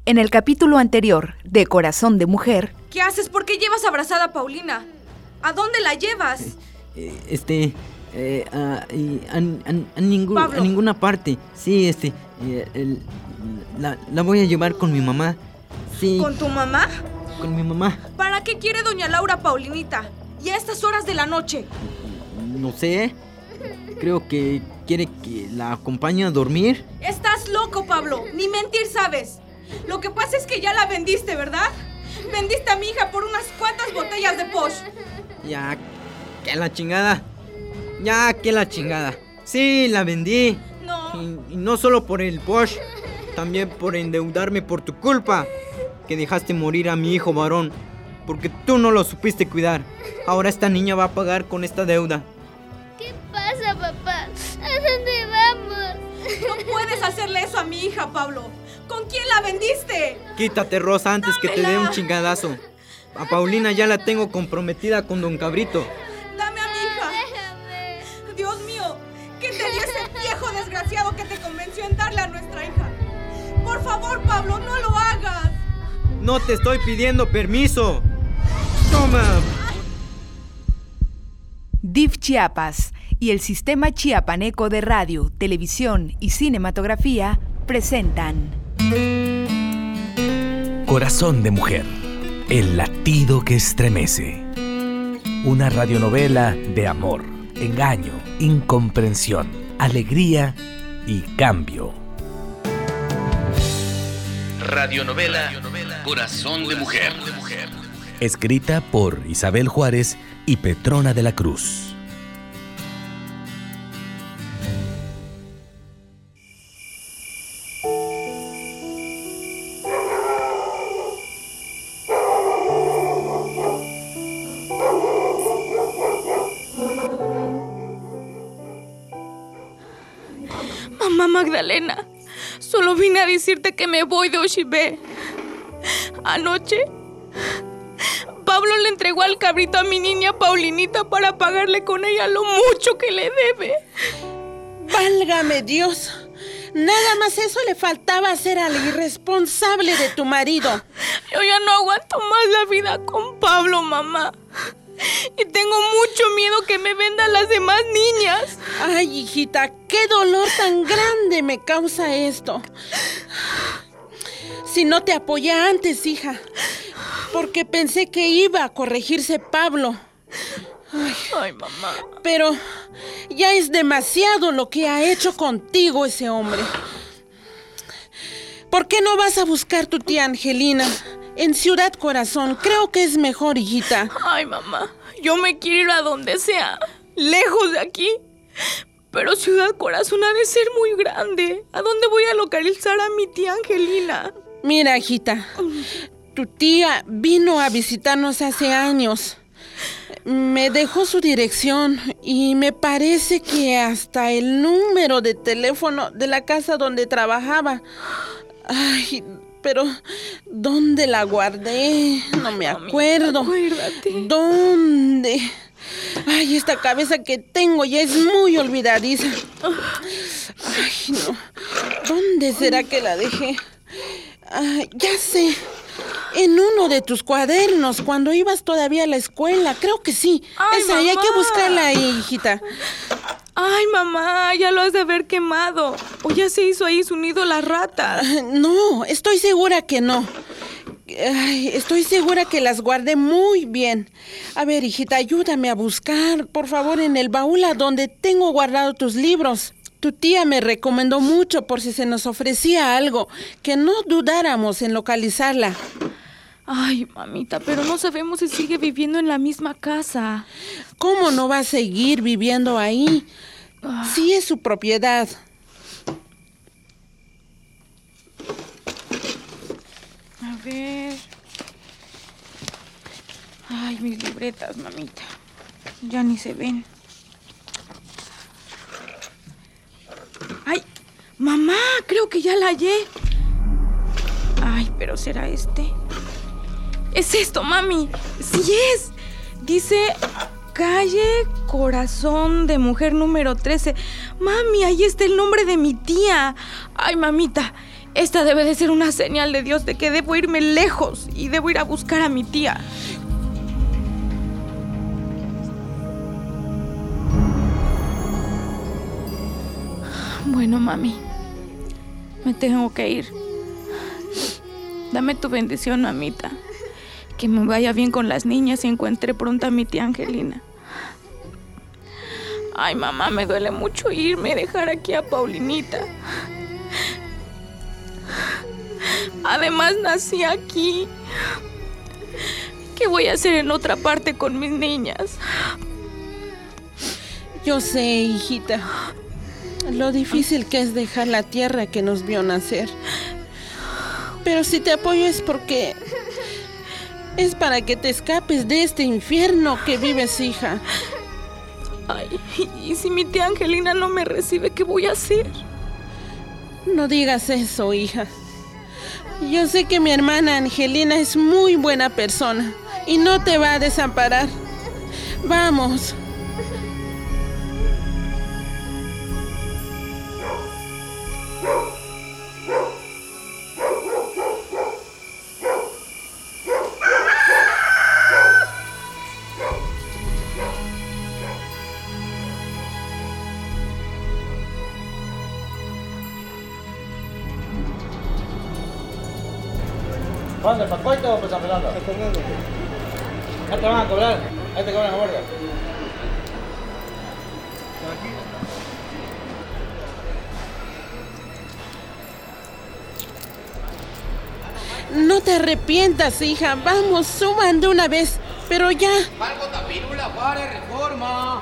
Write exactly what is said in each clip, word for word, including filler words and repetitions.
En el capítulo anterior de Corazón de Mujer... ¿Qué haces? ¿Por qué llevas abrazada a Paulina? ¿A dónde la llevas? Eh, este... Eh, a, a, a, a, ningún, a ninguna parte. Sí, este... Eh, el, la, la voy a llevar con mi mamá. Sí. ¿Con tu mamá? Con mi mamá. ¿Para qué quiere doña Laura Paulinita? ¿Y a estas horas de la noche? No sé. Creo que quiere que la acompañe a dormir. Estás loco, Pablo. Ni mentir sabes. Lo que pasa es que ya la vendiste, ¿verdad? Vendiste a mi hija por unas cuantas botellas de Posh. Ya, que la chingada. Ya, que la chingada. Sí, la vendí. No. Y, y no solo por el Posh, también por endeudarme por tu culpa. Que dejaste morir a mi hijo varón. Porque tú no lo supiste cuidar. Ahora esta niña va a pagar con esta deuda. ¿Qué pasa, papá? ¿A dónde vamos? No puedes hacerle eso a mi hija, Pablo. ¿Con quién la vendiste? Quítate, Rosa, antes ¡Dámela! Que te dé un chingadazo. A Paulina ya la tengo comprometida con don Cabrito. Dame a mi hija. Déjame. Dios mío, ¿qué te dio ese viejo desgraciado que te convenció en darle a nuestra hija? Por favor, Pablo, no lo hagas. No te estoy pidiendo permiso. Toma. D I F Chiapas y el Sistema Chiapaneco de Radio, Televisión y Cinematografía presentan Corazón de Mujer, el latido que estremece. Una radionovela de amor, engaño, incomprensión, alegría y cambio. Radionovela Corazón de Mujer. Escrita por Isabel Juárez y Petrona de la Cruz. Mamá Magdalena, solo vine a decirte que me voy de Oshibé. Anoche, Pablo le entregó al cabrito a mi niña Paulinita para pagarle con ella lo mucho que le debe. ¡Válgame Dios! Nada más eso le faltaba hacer al irresponsable de tu marido. Yo ya no aguanto más la vida con Pablo, mamá. Y tengo mucho miedo que me vendan las demás niñas. Ay, hijita, qué dolor tan grande me causa esto. Si no te apoyé antes, hija, porque pensé que iba a corregirse Pablo. Ay, Ay, mamá. Pero ya es demasiado lo que ha hecho contigo ese hombre. ¿Por qué no vas a buscar tu tía Angelina en Ciudad Corazón? Creo que es mejor, hijita. Ay, mamá, yo me quiero ir a donde sea, lejos de aquí. Pero Ciudad Corazón ha de ser muy grande. ¿A dónde voy a localizar a mi tía Angelina? Mira, hijita, tu tía vino a visitarnos hace años. Me dejó su dirección y me parece que hasta el número de teléfono de la casa donde trabajaba. Ay, pero ¿dónde la guardé? No me acuerdo. Acuérdate. ¿Dónde? Ay, esta cabeza que tengo ya es muy olvidadiza. Ay, no. ¿Dónde será que la dejé? Ay, ya sé. En uno de tus cuadernos, cuando ibas todavía a la escuela. Creo que sí. Ay, Esa, y hay mamá. que buscarla ahí, hijita. Ay, mamá, ya lo has de haber quemado. O ya se hizo ahí su nido la rata. No, estoy segura que no. Ay, estoy segura que las guardé muy bien. A ver, hijita, ayúdame a buscar, por favor, en el baúl a donde tengo guardado tus libros. Tu tía me recomendó mucho por si se nos ofrecía algo, que no dudáramos en localizarla. Ay, mamita, pero no sabemos si sigue viviendo en la misma casa. ¿Cómo no va a seguir viviendo ahí? Sí es su propiedad. A ver. Ay, mis libretas, mamita. Ya ni se ven. Ay, mamá, creo que ya la hallé. Ay, pero ¿será este? Es esto, mami. Sí es. Dice calle Corazón de Mujer número trece. Mami, ahí está el nombre de mi tía. Ay, mamita, Esta debe de ser una señal de Dios de que debo irme lejos y debo ir a buscar a mi tía. Bueno, mami, me tengo que ir. Dame tu bendición, mamita. Que me vaya bien con las niñas y encuentre pronto a mi tía Angelina. Ay, mamá, me duele mucho irme y dejar aquí a Paulinita. Además, nací aquí. ¿Qué voy a hacer en otra parte con mis niñas? Yo sé, hijita, lo difícil que es dejar la tierra que nos vio nacer. Pero si te apoyo es porque... es para que te escapes de este infierno que vives, hija. Ay, ¿y si mi tía Angelina no me recibe, qué voy a hacer? No digas eso, hija. Yo sé que mi hermana Angelina es muy buena persona y no te va a desamparar. Vamos. ¿Cuándo? ¿El pacoito o San Fernando? San Fernando. Ya te van a cobrar. Ahí te cobran la guardia. No te arrepientas, hija. Vamos, suban de una vez. Pero ya. Marco Tapirula, Juárez, Reforma.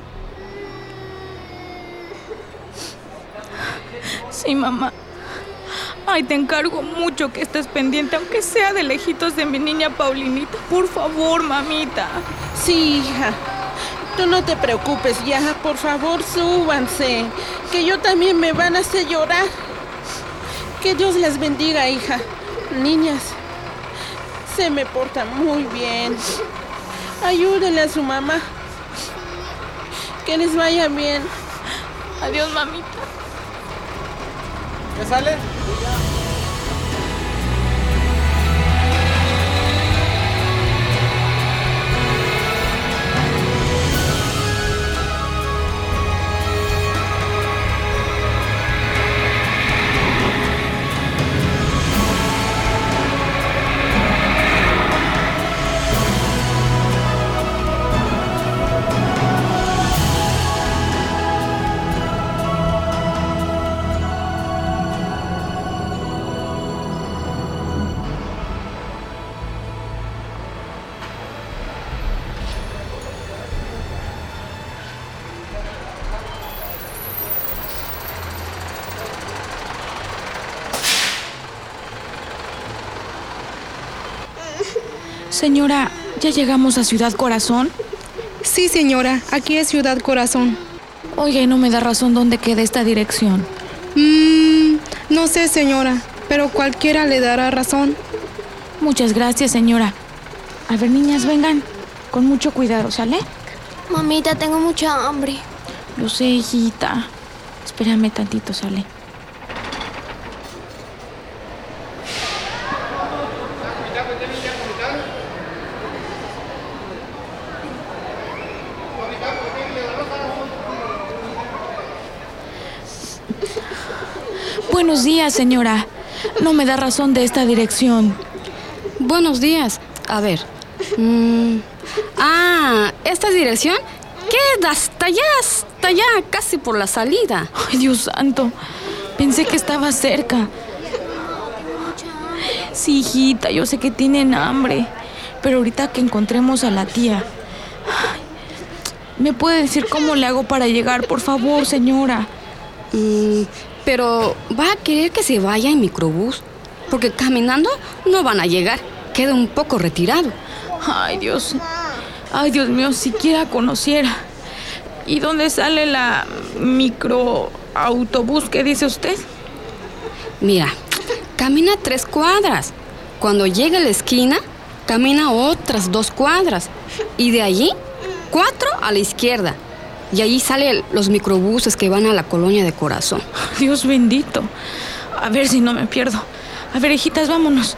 Sí, mamá. Ay, te encargo mucho que estés pendiente, aunque sea de lejitos, de mi niña Paulinita. Por favor, mamita. Sí, hija. Tú no te preocupes ya. Por favor, súbanse. Que yo también me van a hacer llorar. Que Dios les bendiga, hija. Niñas, se me porta muy bien. Ayúdenle a su mamá. Que les vaya bien. Adiós, mamita. ¿Qué sale? Señora, ¿ya llegamos a Ciudad Corazón? Sí, señora, aquí es Ciudad Corazón. Oiga, ¿y no me da razón dónde queda esta dirección? Mmm, no sé, señora, pero cualquiera le dará razón. Muchas gracias, señora. A ver, niñas, vengan. Con mucho cuidado, ¿sale? Mamita, tengo mucha hambre. Lo sé, hijita. Espérame tantito, ¿sale? Buenos días, señora. No me da razón de esta dirección. Buenos días. A ver. Mm, ah, ¿esta dirección? Queda hasta allá, hasta allá, casi por la salida. Ay, Dios santo. Pensé que estaba cerca. Sí, hijita, yo sé que tienen hambre. Pero ahorita que encontremos a la tía... ¿Me puede decir cómo le hago para llegar, por favor, señora? Mm, pero ¿va a querer que se vaya en microbús? Porque caminando no van a llegar. Queda un poco retirado. Ay, Dios. Ay, Dios mío, siquiera conociera. ¿Y dónde sale la microautobús que dice usted? Mira, camina tres cuadras. Cuando llegue a la esquina, camina otras dos cuadras. Y de allí, cuatro a la izquierda. Y allí salen los microbuses que van a la colonia de Corazón. Dios bendito. A ver si no me pierdo. A ver, hijitas, vámonos.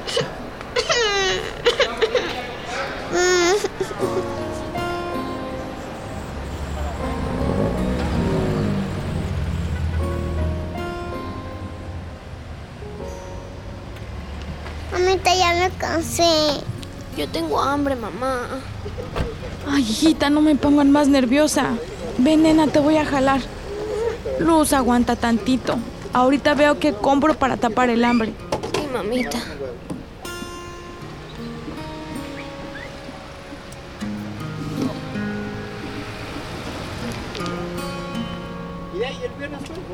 Mamita, ya me cansé. Yo tengo hambre, mamá. Ay, hijita, no me pongan más nerviosa. Ven, nena, te voy a jalar. Luz, aguanta tantito. Ahorita veo qué compro para tapar el hambre. Sí, mamita. ¿Y ahí el viernes tú?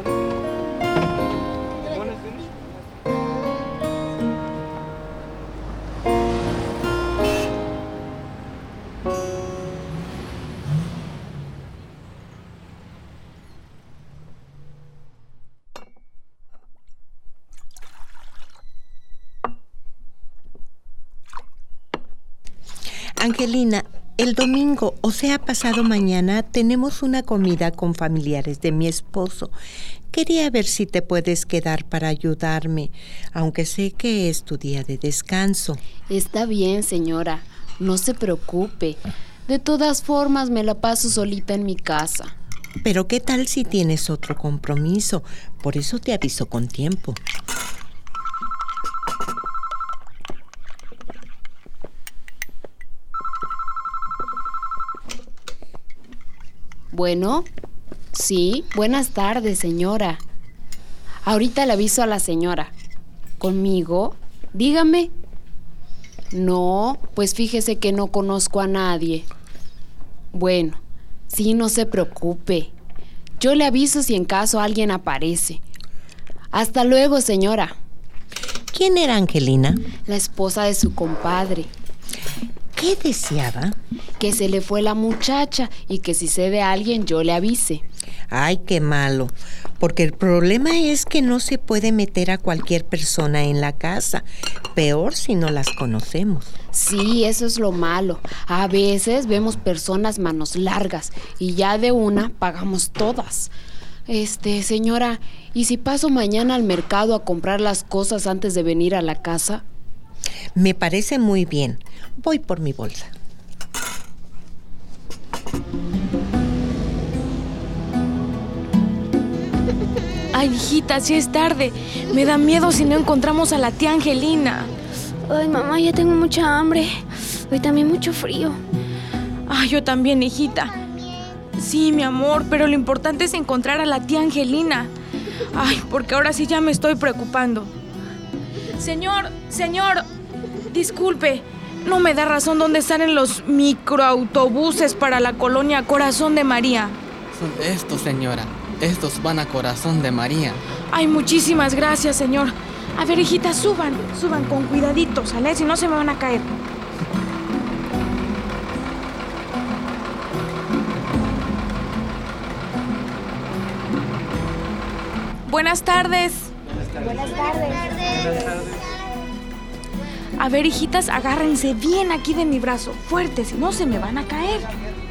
Angelina, el domingo, o sea, pasado mañana, tenemos una comida con familiares de mi esposo. Quería ver si te puedes quedar para ayudarme, aunque sé que es tu día de descanso. Está bien, señora. No se preocupe. De todas formas, me la paso solita en mi casa. Pero ¿qué tal si tienes otro compromiso? Por eso te aviso con tiempo. Bueno, sí, buenas tardes, señora. Ahorita le aviso a la señora. ¿Conmigo? Dígame. No, pues fíjese que no conozco a nadie. Bueno, sí, no se preocupe. Yo le aviso si en caso alguien aparece. Hasta luego, señora. ¿Quién era Angelina? La esposa de su compadre. ¿Qué deseaba? Que se le fue la muchacha y que si sé de alguien yo le avise. Ay, qué malo, porque el problema es que no se puede meter a cualquier persona en la casa, peor si no las conocemos. Sí, eso es lo malo. A veces vemos personas manos largas y ya de una pagamos todas. Este, señora, ¿y si paso mañana al mercado a comprar las cosas antes de venir a la casa? Me parece muy bien. Voy por mi bolsa. Ay, hijita, ya es tarde. Me da miedo si no encontramos a la tía Angelina. Ay, mamá, ya tengo mucha hambre. Hoy también mucho frío. Ay, yo también, hijita. Sí, mi amor, pero lo importante es encontrar a la tía Angelina. Ay, porque ahora sí ya me estoy preocupando. Señor, señor, disculpe, no me da razón dónde salen los microautobuses para la colonia Corazón de María. Son estos, señora. Estos van a Corazón de María. Ay, muchísimas gracias, señor. A ver, hijita, suban, suban con cuidadito, ¿sale? Si no se me van a caer. Buenas tardes. Buenas tardes. Buenas tardes. A ver, hijitas, agárrense bien aquí de mi brazo, fuerte, si no se me van a caer.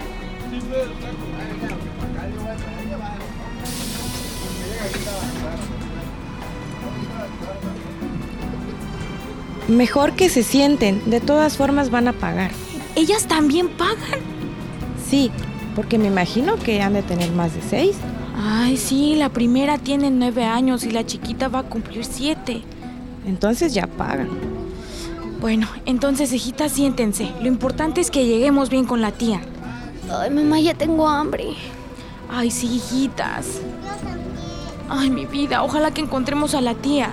Mejor que se sienten, de todas formas van a pagar. ¿Ellas también pagan? Sí, porque me imagino que han de tener más de seis. Ay, sí, la primera tiene nueve años y la chiquita va a cumplir siete. Entonces ya pagan. Bueno, entonces, hijitas, siéntense. Lo importante es que lleguemos bien con la tía. Ay, mamá, ya tengo hambre. Ay, sí, hijitas. Ay, mi vida, ojalá que encontremos a la tía.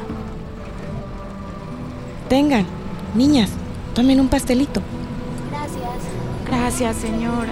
Tengan, niñas, tomen un pastelito. Gracias. Gracias, señora.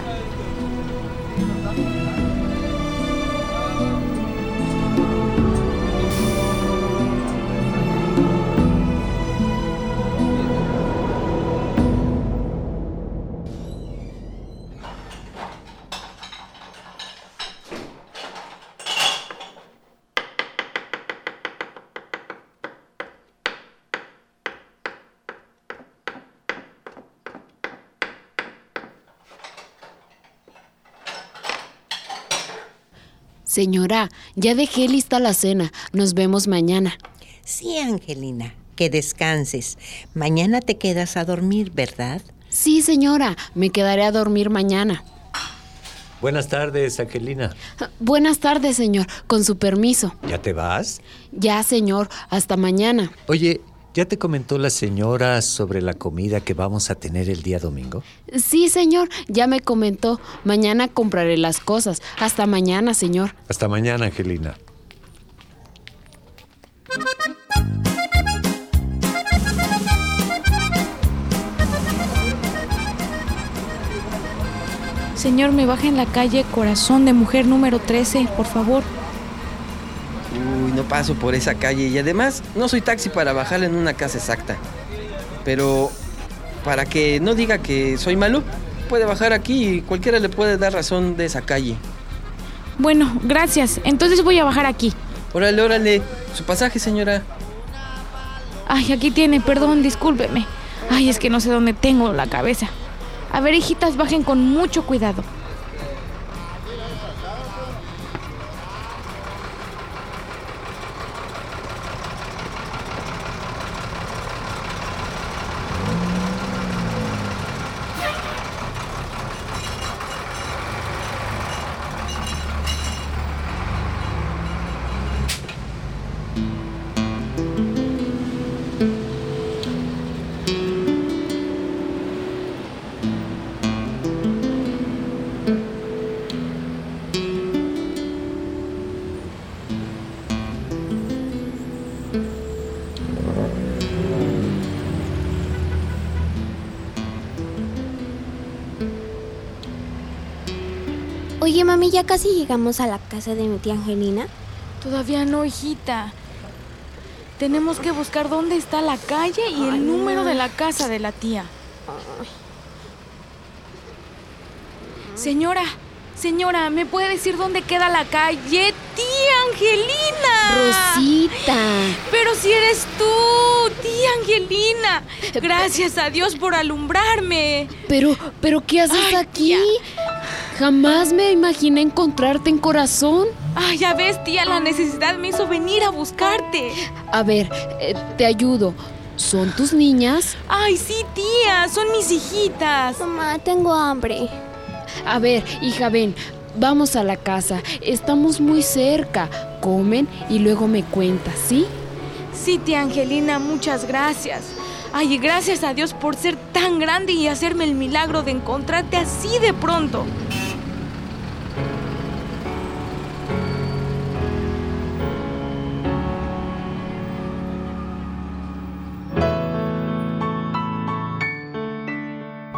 Señora, ya dejé lista la cena. Nos vemos mañana. Sí, Angelina, que descanses. Mañana te quedas a dormir, ¿verdad? Sí, señora, me quedaré a dormir mañana. Buenas tardes, Angelina. Buenas tardes, señor, con su permiso. ¿Ya te vas? Ya, señor, hasta mañana. Oye, ¿ya te comentó la señora sobre la comida que vamos a tener el día domingo? Sí, señor, ya me comentó. Mañana compraré las cosas. Hasta mañana, señor. Hasta mañana, Angelina. Señor, me baja en la calle Corazón de Mujer número trece, por favor. Uy, no paso por esa calle y además no soy taxi para bajarle en una casa exacta. Pero para que no diga que soy malo, puede bajar aquí y cualquiera le puede dar razón de esa calle. Bueno, gracias. Entonces voy a bajar aquí. Órale, órale. Su pasaje, señora. Ay, aquí tiene, perdón, discúlpeme. Ay, es que no sé dónde tengo la cabeza. A ver, hijitas, bajen con mucho cuidado. Oye, mami, ¿ya casi llegamos a la casa de mi tía Angelina? Todavía no, hijita. Tenemos que buscar dónde está la calle y el Ay, número no. de la casa de la tía. Ay. Señora, señora, ¿me puede decir dónde queda la calle? ¡Tía Angelina! Rosita. Pero si eres tú, tía Angelina. Gracias a Dios por alumbrarme. Pero, pero ¿qué haces Ay, aquí? Tía. Jamás me imaginé encontrarte en Corazón. Ay, ya ves, tía, la necesidad me hizo venir a buscarte. A ver, eh, te ayudo. ¿Son tus niñas? Ay, sí, tía, son mis hijitas. Mamá, tengo hambre. A ver, hija, ven, vamos a la casa. Estamos muy cerca. Comen y luego me cuentas, ¿sí? Sí, tía Angelina, muchas gracias. Ay, gracias a Dios por ser tan grande y hacerme el milagro de encontrarte así de pronto.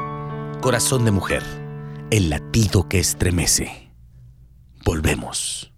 Corazón de Mujer, el latido que estremece. Volvemos.